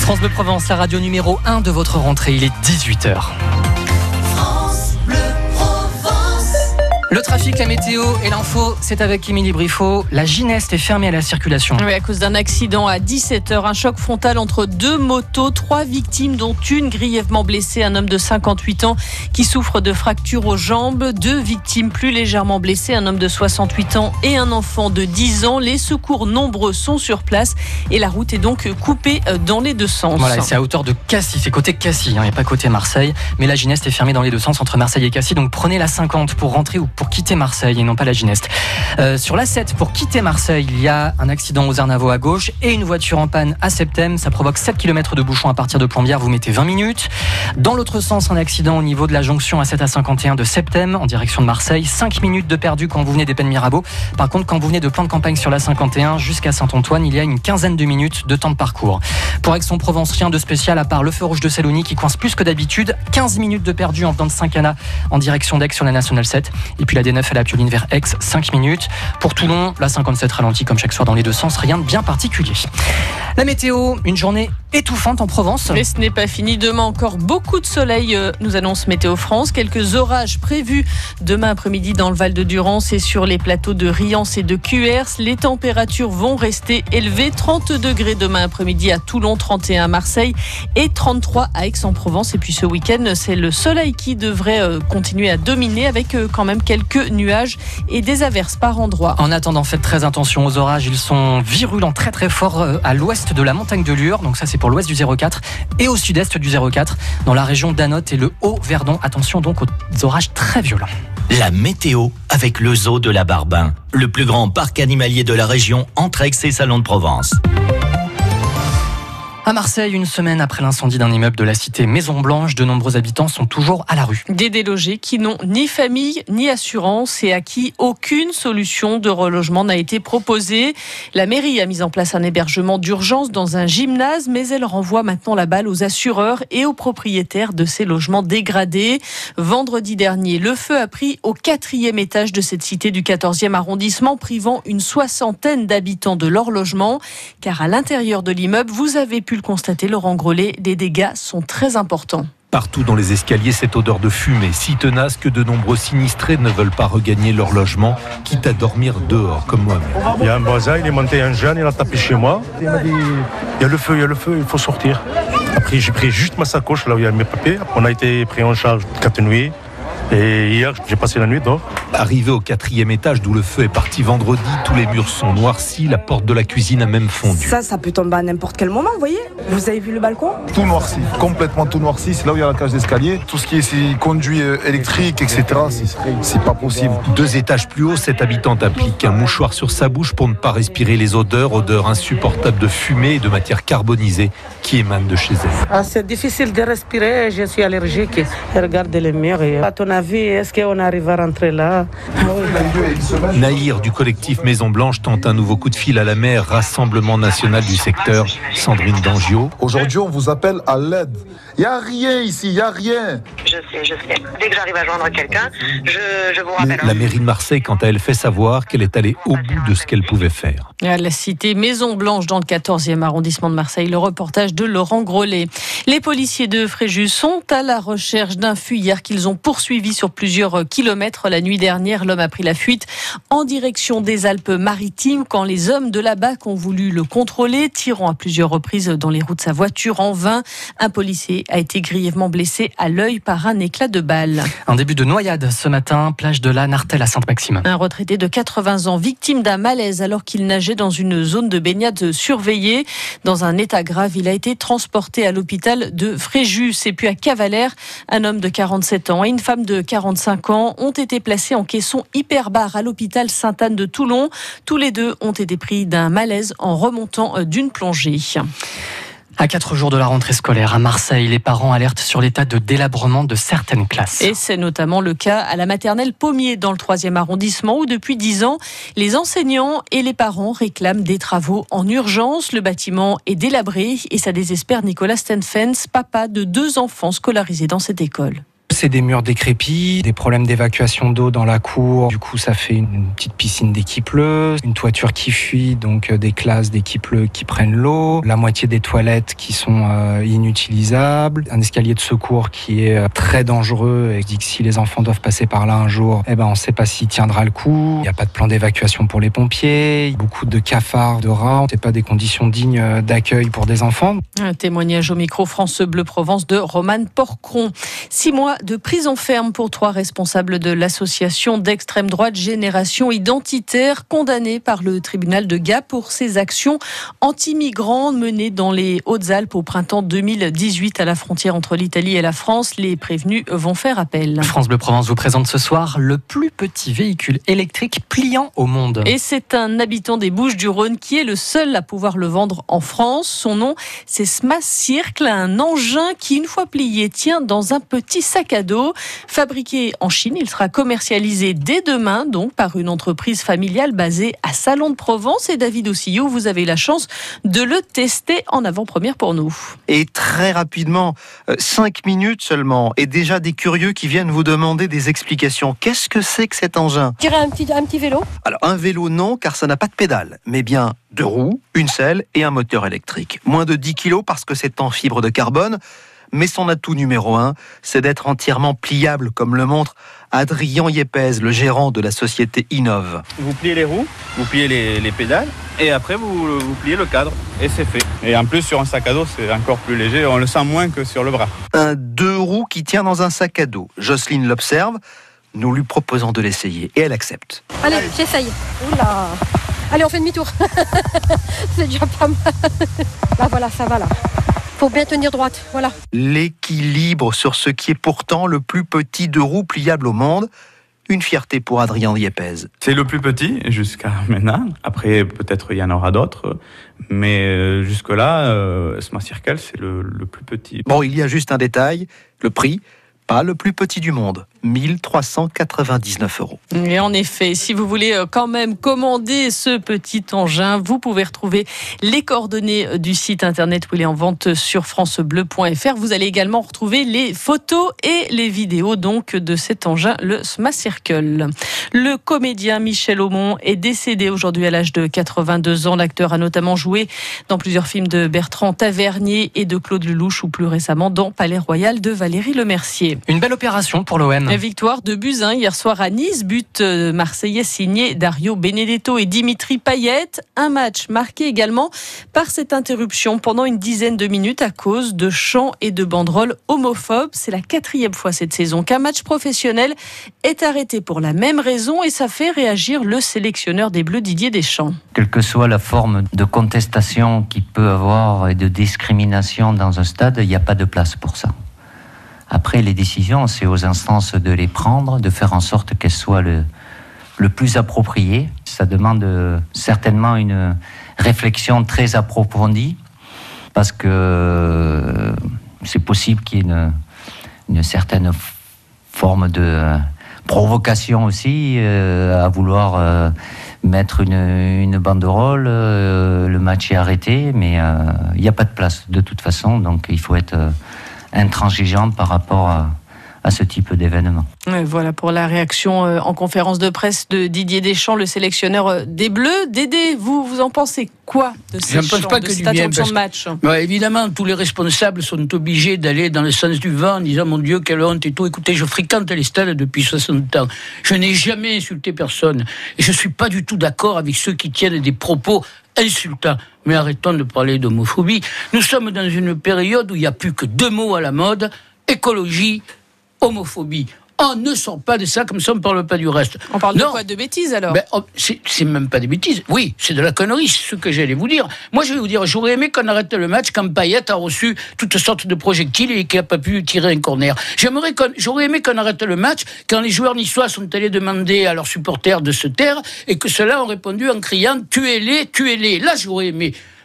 France Bleu Provence, la radio numéro 1 de votre rentrée, il est 18h. Le trafic, la météo et l'info, c'est avec Émilie Briffaut. La Gineste est fermée à la circulation. Oui, à cause d'un accident à 17h, un choc frontal entre deux motos, 3 victimes dont une grièvement blessée, un homme de 58 ans qui souffre de fractures aux jambes, 2 victimes plus légèrement blessées, un homme de 68 ans et un enfant de 10 ans. Les secours nombreux sont sur place et la route est donc coupée dans les deux sens. Voilà, c'est à hauteur de Cassis, c'est côté Cassis, il n'y a pas côté Marseille, mais la Gineste est fermée dans les deux sens entre Marseille et Cassis, donc prenez la 50 pour rentrer ou pour quitter Marseille et non pas la Gineste. Sur la 7, pour quitter Marseille, il y a un accident aux Arnavaux à gauche et une voiture en panne à Septem. Ça provoque 7 km de bouchon à partir de Plombières, vous mettez 20 minutes. Dans l'autre sens, un accident au niveau de la jonction A7 à 51 de Septem en direction de Marseille. 5 minutes de perdu quand vous venez des Pennes-Mirabeau. Par contre, quand vous venez de Plan de Campagne sur la 51 jusqu'à Saint-Antoine, il y a une quinzaine de minutes de temps de parcours. Pour Aix-en-Provence, rien de spécial à part le feu rouge de Saloni qui coince plus que d'habitude. 15 minutes de perdu en venant de Saint-Cana en direction d'Aix sur la Nationale 7. Et puis la D9 à la Pioline vers Aix, 5 minutes. Pour Toulon, la 57 ralentit comme chaque soir dans les deux sens, rien de bien particulier. La météo, une journée étouffante en Provence. Mais ce n'est pas fini. Demain, encore beaucoup de soleil, nous annonce Météo France. Quelques orages prévus demain après-midi dans le Val de Durance et sur les plateaux de Riance et de Cuers. Les températures vont rester élevées. 30 degrés demain après-midi à Toulon, 31 à Marseille et 33 à Aix-en-Provence. Et puis ce week-end, c'est le soleil qui devrait continuer à dominer avec quand même quelques nuages et des averses par endroits. En attendant, faites très attention aux orages. Ils sont virulents très très forts à l'ouest de la montagne de Lure. Donc ça, c'est pour l'ouest du 04 et au sud-est du 04 dans la région d'Anote et le Haut-Verdon. Attention donc aux orages très violents. La météo avec le zoo de la Barbin, le plus grand parc animalier de la région entre Aix et Salon de Provence. À Marseille, une semaine après l'incendie d'un immeuble de la cité Maison Blanche, de nombreux habitants sont toujours à la rue. Des délogés qui n'ont ni famille ni assurance et à qui aucune solution de relogement n'a été proposée. La mairie a mis en place un hébergement d'urgence dans un gymnase, mais elle renvoie maintenant la balle aux assureurs et aux propriétaires de ces logements dégradés. Vendredi dernier, le feu a pris au 4e étage de cette cité du 14e arrondissement, privant une 60aine d'habitants de leur logement. Car à l'intérieur de l'immeuble, vous avez pu le constater, Laurent Grelet, les dégâts sont très importants. Partout dans les escaliers, cette odeur de fumée si tenace que de nombreux sinistrés ne veulent pas regagner leur logement, quitte à dormir dehors comme moi-même. Il y a un voisin, il est monté un jeune, il a tapé chez moi. Il m'a dit, il y a le feu, il faut sortir. Après, j'ai pris juste ma sacoche, là où il y a mes papiers. On a été pris en charge 4 nuits. Et hier, j'ai passé la nuit dehors. Arrivé au 4e étage d'où le feu est parti vendredi, tous les murs sont noircis, la porte de la cuisine a même fondu. Ça peut tomber à n'importe quel moment, vous voyez. Vous avez vu le balcon ? Tout noirci, complètement tout noirci. C'est là où il y a la cage d'escalier. Tout ce qui est conduit électrique, etc., c'est pas possible. 2 étages plus haut, cette habitante applique un mouchoir sur sa bouche pour ne pas respirer les odeurs insupportables de fumée et de matière carbonisée qui émanent de chez elle. C'est difficile de respirer, je suis allergique. Regardez les murs. À ton avis, est-ce qu'on arrive à rentrer là ? Nahir du collectif Maison Blanche tente un nouveau coup de fil à la maire, Rassemblement national du secteur, Sandrine Dangiot. Aujourd'hui, on vous appelle à l'aide. Il n'y a rien ici, il n'y a rien. Je sais. Dès que j'arrive à joindre quelqu'un, je vous rappelle. La mairie de Marseille, quant à elle, fait savoir qu'elle est allée au bout de ce qu'elle pouvait faire. À la cité Maison Blanche dans le 14e arrondissement de Marseille, le reportage de Laurent Grelet. Les policiers de Fréjus sont à la recherche d'un fuyard qu'ils ont poursuivi sur plusieurs kilomètres. La nuit dernière, l'homme a pris la fuite en direction des Alpes-Maritimes quand les hommes de la BAC ont voulu le contrôler, tirant à plusieurs reprises dans les roues de sa voiture en vain. Un policier a été grièvement blessé à l'œil par un éclat de balle. Un début de noyade ce matin, plage de la Nartelle à Sainte-Maxime. Un retraité de 80 ans, victime d'un malaise alors qu'il nageait dans une zone de baignade surveillée. Dans un état grave, il a été transporté à l'hôpital de Fréjus. Et puis à Cavalère, un homme de 47 ans et une femme de 45 ans ont été placés en caisson hyperbare à l'hôpital Sainte-Anne de Toulon. Tous les deux ont été pris d'un malaise en remontant d'une plongée. À 4 jours de la rentrée scolaire à Marseille, les parents alertent sur l'état de délabrement de certaines classes. Et c'est notamment le cas à la maternelle Pommier dans le 3e arrondissement où depuis 10 ans, les enseignants et les parents réclament des travaux en urgence. Le bâtiment est délabré et ça désespère Nicolas Stenfens, papa de 2 enfants scolarisés dans cette école. c'est des murs décrépits, des problèmes d'évacuation d'eau dans la cour. Du coup, ça fait une petite piscine d'eau qui pleut, une toiture qui fuit, donc des classes d'eau qui pleut qui prennent l'eau, la moitié des toilettes qui sont inutilisables, un escalier de secours qui est très dangereux et dit que si les enfants doivent passer par là un jour, on ne sait pas s'il tiendra le coup. Il n'y a pas de plan d'évacuation pour les pompiers, beaucoup de cafards, de rats. C'est pas des conditions dignes d'accueil pour des enfants. Un témoignage au micro France Bleu Provence de Romane Porcron. 6 mois de prison ferme pour 3 responsables de l'association d'extrême droite Génération Identitaire, condamnés par le tribunal de Gap pour ses actions anti-migrants menées dans les Hautes-Alpes au printemps 2018 à la frontière entre l'Italie et la France. Les prévenus vont faire appel. France Bleu Provence vous présente ce soir le plus petit véhicule électrique pliant au monde. Et c'est un habitant des Bouches-du-Rhône qui est le seul à pouvoir le vendre en France. Son nom, c'est SmaCircle, un engin qui, une fois plié, tient dans un petit sac à dos. Fabriqué en Chine, il sera commercialisé dès demain, donc par une entreprise familiale basée à Salon de Provence. Et David Ossillot, vous avez eu la chance de le tester en avant-première pour nous. Et très rapidement, 5 minutes seulement, et déjà des curieux qui viennent vous demander des explications. Qu'est-ce que c'est que cet engin ? Je dirais un petit vélo. Alors un vélo non, car ça n'a pas de pédale, mais bien 2 roues, une selle et un moteur électrique. Moins de 10 kilos parce que c'est en fibre de carbone. Mais son atout numéro 1, c'est d'être entièrement pliable, comme le montre Adrien Yepez, le gérant de la société Innov. Vous pliez les roues, vous pliez les pédales, et après vous pliez le cadre, et c'est fait. Et en plus, sur un sac à dos, c'est encore plus léger, on le sent moins que sur le bras. Un 2 roues qui tient dans un sac à dos. Jocelyne l'observe, nous lui proposons de l'essayer, et elle accepte. Allez, j'essaye. Oula. Allez, on fait demi-tour. C'est déjà pas mal. Là, voilà, ça va là. Faut bien tenir droite, voilà. L'équilibre sur ce qui est pourtant le plus petit 2 roues pliable au monde. Une fierté pour Adrien Yepez. C'est le plus petit jusqu'à maintenant. Après, peut-être il y en aura d'autres. Mais jusque-là, SmaCircle, c'est le plus petit. Bon, il y a juste un détail. Le prix, pas le plus petit du monde. 1 399 €. Et en effet, si vous voulez quand même commander ce petit engin, vous pouvez retrouver les coordonnées du site internet où il est en vente sur francebleu.fr. Vous allez également retrouver les photos et les vidéos donc de cet engin, le SmaCircle. Le comédien Michel Aumont est décédé aujourd'hui à l'âge de 82 ans. L'acteur a notamment joué dans plusieurs films de Bertrand Tavernier et de Claude Lelouch, ou plus récemment dans Palais Royal de Valérie Lemercier. Une belle opération pour l'OM. La victoire de Buzyn hier soir à Nice, but marseillais signé Dario Benedetto et Dimitri Payet. Un match marqué également par cette interruption pendant une dizaine de minutes à cause de chants et de banderoles homophobes. C'est la 4e fois cette saison qu'un match professionnel est arrêté pour la même raison, et ça fait réagir le sélectionneur des Bleus Didier Deschamps. Quelle que soit la forme de contestation qu'il peut avoir et de discrimination dans un stade, il n'y a pas de place pour ça. Après, les décisions, c'est aux instances de les prendre, de faire en sorte qu'elles soient le plus appropriées. Ça demande certainement une réflexion très approfondie, parce que c'est possible qu'il y ait une certaine forme de provocation aussi, à vouloir mettre une banderole. Le match est arrêté, mais il n'y a pas de place de toute façon, donc il faut être intransigeant par rapport à ce type d'événement. Voilà pour la réaction en conférence de presse de Didier Deschamps, le sélectionneur des Bleus. Dédé, vous en pensez quoi de ces chants, de cette interruption de match ? Évidemment, tous les responsables sont obligés d'aller dans le sens du vent en disant « Mon Dieu, quelle honte » et tout. Écoutez, je fréquente les stades depuis 60 ans. Je n'ai jamais insulté personne. Et je ne suis pas du tout d'accord avec ceux qui tiennent des propos insultants. Mais arrêtons de parler d'homophobie. Nous sommes dans une période où il n'y a plus que 2 mots à la mode, écologie, homophobie. On ne sort pas de ça, comme ça on ne parle pas du reste. On parle de quoi ? De bêtises alors ? C'est même pas des bêtises. Oui, c'est de la connerie, c'est ce que j'allais vous dire. Moi je vais vous dire, j'aurais aimé qu'on arrête le match quand Payet a reçu toutes sortes de projectiles et qu'il n'a pas pu tirer un corner. J'aurais aimé qu'on arrête le match quand les joueurs niçois sont allés demander à leurs supporters de se taire et que ceux-là ont répondu en criant « Tuez-les, tuez-les ». Là j'aurais aimé.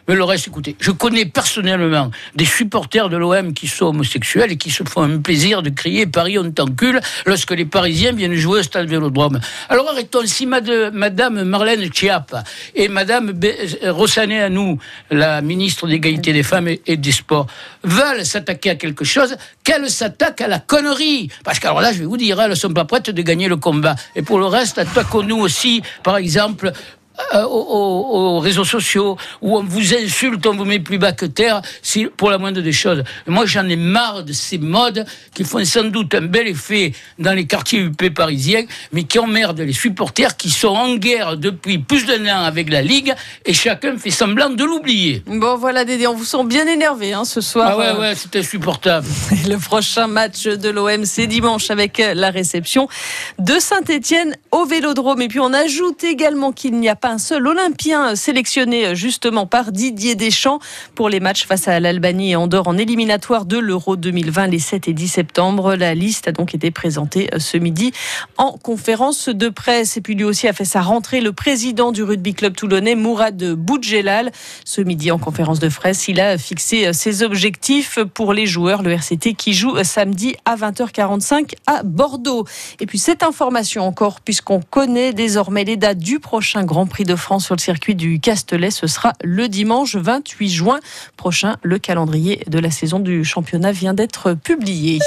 Mais le reste, écoutez, je connais personnellement des supporters de l'OM qui sont homosexuels et qui se font un plaisir de crier Paris on t'encule lorsque les Parisiens viennent jouer au stade Vélodrome. Alors arrêtons, si madame Marlène Schiappa et madame Rosané Anou, la ministre d'égalité des femmes et des sports, veulent s'attaquer à quelque chose, qu'elles s'attaquent à la connerie. Parce qu'alors là, je vais vous dire, elles ne sont pas prêtes de gagner le combat. Et pour le reste, attaquons-nous aussi, par exemple, aux réseaux sociaux où on vous insulte, on vous met plus bas que terre pour la moindre des choses. Et moi j'en ai marre de ces modes qui font sans doute un bel effet dans les quartiers UP parisiens, mais qui emmerdent les supporters qui sont en guerre depuis plus d'un an avec la Ligue et chacun fait semblant de l'oublier. Bon voilà Dédé, on vous sent bien énervé ce soir. Ah ouais, c'est insupportable. Le prochain match de l'OM c'est dimanche avec la réception de Saint-Étienne au Vélodrome. Et puis on ajoute également qu'il n'y a pas un seul Olympien sélectionné justement par Didier Deschamps pour les matchs face à l'Albanie et Andorre en éliminatoire de l'Euro 2020 les 7 et 10 septembre. La liste a donc été présentée ce midi en conférence de presse. Et puis lui aussi a fait sa rentrée, le président du rugby club toulonnais, Mourad Boudjelal. Ce midi en conférence de presse, il a fixé ses objectifs pour les joueurs, le RCT qui joue samedi à 20h45 à Bordeaux. Et puis cette information encore, puisqu'on connaît désormais les dates du prochain Grand Prix de France sur le circuit du Castellet, ce sera le dimanche 28 juin prochain. Le calendrier de la saison du championnat vient d'être publié.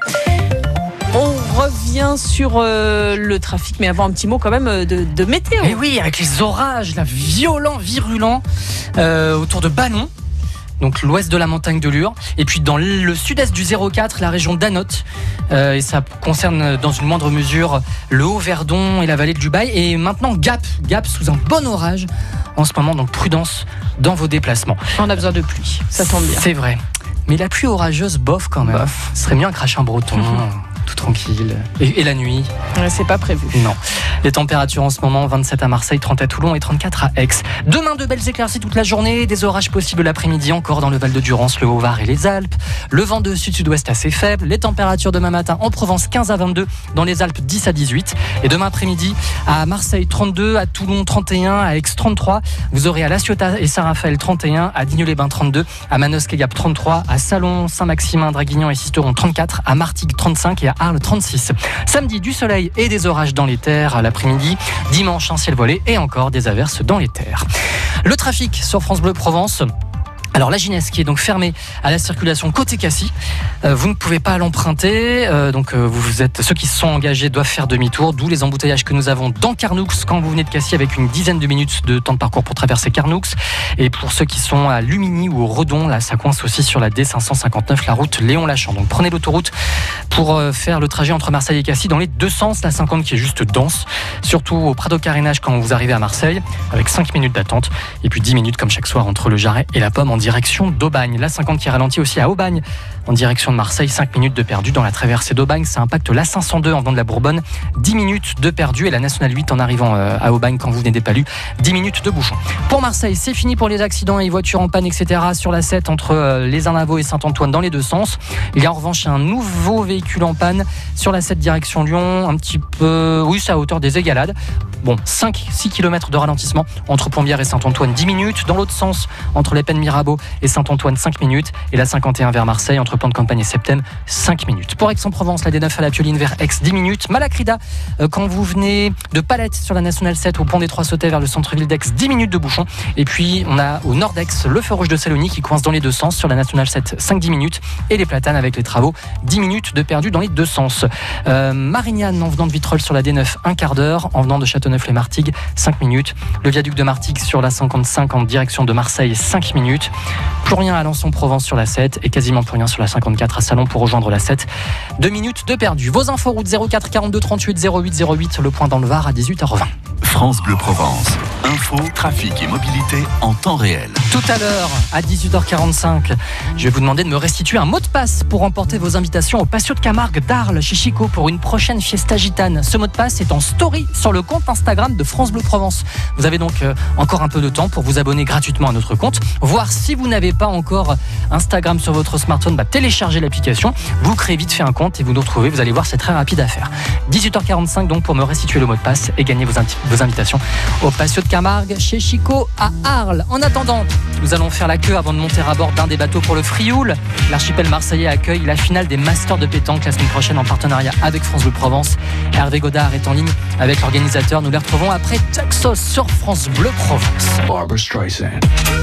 On revient sur le trafic, mais avant un petit mot quand même de météo. Et oui, avec les orages là, violents, virulents autour de Banon. Donc l'ouest de la montagne de Lure, et puis dans le sud-est du 04, la région d'Anote, et ça concerne dans une moindre mesure le Haut-Verdon et la vallée de Dubaï, et maintenant Gap sous un bon orage en ce moment, donc prudence dans vos déplacements. On a besoin de pluie, ça tombe bien. C'est vrai, mais la pluie orageuse, bof quand même. Ce serait mieux un crachin breton. Tout tranquille. Et la nuit? C'est pas prévu. Non. Les températures en ce moment, 27 à Marseille, 30 à Toulon et 34 à Aix. Demain, de belles éclaircies toute la journée, des orages possibles l'après-midi encore dans le Val de Durance, le Haut-Var et les Alpes. Le vent de sud-sud-ouest assez faible. Les températures demain matin en Provence, 15 à 22, dans les Alpes, 10 à 18. Et demain après-midi, à Marseille, 32, à Toulon, 31, à Aix, 33. Vous aurez à La Ciotat et Saint-Raphaël, 31, à Digne-les-Bains, 32, à Manosque et Gap, 33, à Salon, Saint-Maximin, Draguignan et Sisteron, 34, à Martigues, 35 et à Arles, 36. Samedi, du soleil et des orages dans les terres à l'après-midi. Dimanche, un ciel voilé et encore des averses dans les terres. Le trafic sur France Bleu Provence. Alors la Ginesse qui est donc fermée à la circulation côté Cassis, vous ne pouvez pas l'emprunter, vous êtes, ceux qui se sont engagés doivent faire demi-tour, d'où les embouteillages que nous avons dans Carnoux quand vous venez de Cassis avec une dizaine de minutes de temps de parcours pour traverser Carnoux. Et pour ceux qui sont à Luminy ou au Redon, là ça coince aussi sur la D559, la route Léon-Lachamp. Donc prenez l'autoroute pour faire le trajet entre Marseille et Cassis dans les deux sens, la 50 qui est juste dense, surtout au Prado-Carénage quand vous arrivez à Marseille, avec 5 minutes d'attente, et puis 10 minutes comme chaque soir entre le Jarret et la Pomme en direction d'Aubagne. La 50 qui ralentit aussi à Aubagne en direction de Marseille, 5 minutes de perdu dans la traversée d'Aubagne. Ça impacte la 502 en venant de la Bourbonne, 10 minutes de perdu, et la Nationale 8 en arrivant à Aubagne quand vous venez des Palus, 10 minutes de bouchon. Pour Marseille, c'est fini pour les accidents et les voitures en panne, etc. sur la 7 entre les Arnavaux et Saint-Antoine dans les deux sens. Il y a en revanche un nouveau véhicule en panne sur la 7 direction Lyon, un petit peu, oui, c'est à hauteur des Égalades. Bon, 5-6 km de ralentissement entre Plombières et Saint-Antoine, 10 minutes. Dans l'autre sens, entre les Pennes Mirabeau et Saint-Antoine, 5 minutes. Et la 51 vers Marseille, entre Plan de Campagne et Septem, 5 minutes. Pour Aix-en-Provence, la D9 à la Pioline vers Aix, 10 minutes. Malacrida, quand vous venez de Palette sur la Nationale 7 au pont des Trois-Sautais vers le centre-ville d'Aix, 10 minutes de bouchon. Et puis, on a au nord d'Aix le feu rouge de Salony qui coince dans les deux sens sur la Nationale 7, 5-10 minutes. Et les Platanes avec les travaux, 10 minutes de perdu dans les deux sens. Marignane, en venant de Vitrolles sur la D9, un quart d'heure. En venant de Châteauneuf-les-Martigues, 5 minutes. Le viaduc de Martigues sur la 55 en direction de Marseille, 5 minutes. Plus rien à Alençon-Provence sur la 7 et quasiment plus rien sur la 54 à Salon pour rejoindre la 7. 2 minutes de perdu. Vos infos route 04 42 38 08 08, le point dans le Var à 18h20. France Bleu Provence. Info, trafic et mobilité en temps réel. Tout à l'heure, à 18h45, je vais vous demander de me restituer un mot de passe pour remporter vos invitations au Patio de Camargue d'Arles chez Chico pour une prochaine fiesta gitane. Ce mot de passe est en story sur le compte Instagram de France Bleu Provence. Vous avez donc encore un peu de temps pour vous abonner gratuitement à notre compte. Voir si vous n'avez pas encore Instagram sur votre smartphone, téléchargez l'application. Vous créez vite fait un compte et vous nous retrouvez. Vous allez voir, c'est très rapide à faire. 18h45 donc pour me restituer le mot de passe et gagner vos vos invitations au Patio de Camargue chez Chico à Arles. En attendant, nous allons faire la queue avant de monter à bord d'un des bateaux pour le Frioul. L'archipel marseillais accueille la finale des Masters de pétanque la semaine prochaine en partenariat avec France Bleu Provence. Hervé Godard est en ligne avec l'organisateur. Nous les retrouvons après Texas sur France Bleu Provence.